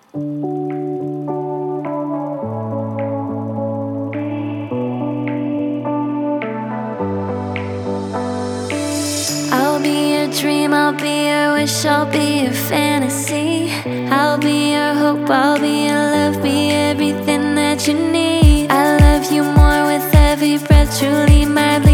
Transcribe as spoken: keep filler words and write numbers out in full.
I'll be your dream, I'll be your wish, I'll be your fantasy. I'll be your hope, I'll be your love, be everything that you need. I love you more with every breath, truly my